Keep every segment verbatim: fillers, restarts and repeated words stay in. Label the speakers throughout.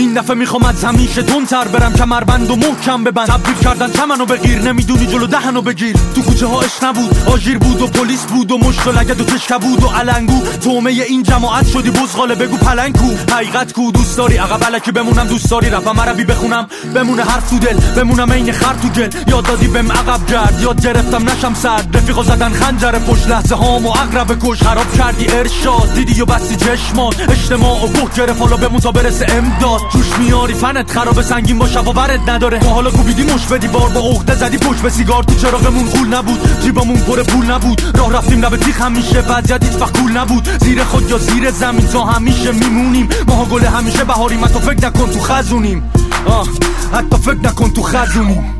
Speaker 1: این دفعه میخوام از همیشه تندتر برم، کمربند و محکم ببند. تبدیل کردن چمنو بگیر، نمیدونی جلو دهنو بگیر. تو کوچه ها عشق نبود، آژیر بود و پلیس بود و مشت و لگد و تشک بود و علنگو. تومه این جماعت شدی بزغاله، بگو پلنگ کو. حقیقت کو؟ دوست داری عقب الکی بمونم، دوست داری رپم عربی بخونم بمونه حرف تو دل، بمونم عین خر تو گل. یاد دادی بهم عقب گرد، یاد گرفتم نشم سرد. رفیقا زدن خنجر پشت، لحظه هامو عقرب کش. خراب کردی ارشاد، دیدی و بستی چشمات. اجتماع و گوه گرفت، حالا بمون تا برسه امداد. جوش میاری فنت خراب، سنگین با شب و برد نداره. تا حالا کوبیدی مش بدی بار، با عقده زدی پشت به سیگار. تو چراغمون غول نبود، جیبمون پر پول نبود. راه رفتیم لب تیغ همیشه، بعد هیچ وقت کول نبود. زیر خود یا زیر زمین تا همیشه میمونیم. ماها گل همیشه بهاریم، حتی فکر نکن تو خزونیم. آه حتی فکر نکن تو خزونیم.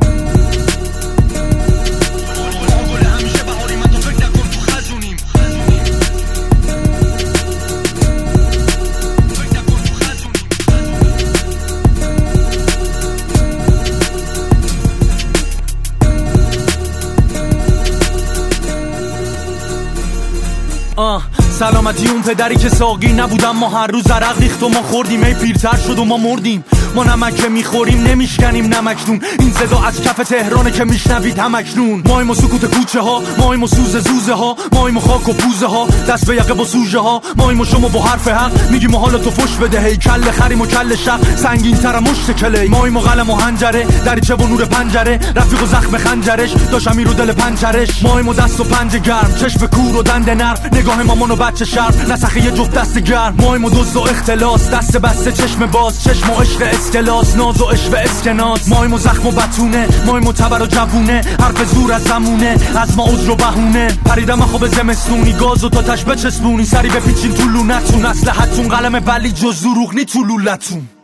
Speaker 1: آه سلامتی اون پدری که ساقی نبودم، ما هر روز عرق ریخت و ما خوردیم. ای پیرتر شد و ما مردیم. ما نمک میخوریم نمیشکنیم نمکنون. این صدا از کف تهرانه که میشنوید همکنون. مایم و سکوت کوچه ها، مایم و سوز زوزه ها، مایم و خاک و پوزه ها، دست به یقه با سوژه ها. مایم و شما با حرف حق میگیم و حالا تو فش بده. هی کله خریم و کله شق، سنگین تر مشت کلی. مایم و قلم و حنجره، دریچه و نور پنجره. رفیق و زخم خنجرش، داشم رو دل پنجرش. مایم و دست و پنجه گرم، چشم کور و دند نرم. نگاه مامان و بچه شرم، نسخه یه جفت دست گرم. مایم و دزد و اختلاس، دست بسته چشم باز. چشم و عشق اسکلاس، ناز و عشق اسکناس. مایم و زخم و بتونه، مایم و تبر و جوونه. حرف زور از زمونه، از ما عذر و بهونه. پریدم خوب زمستونی، گاز و تا تش بچسبونی. سری بپیچین تو لونتون، اسلحتون قلم ولی جز دروغ نی تو لولتون.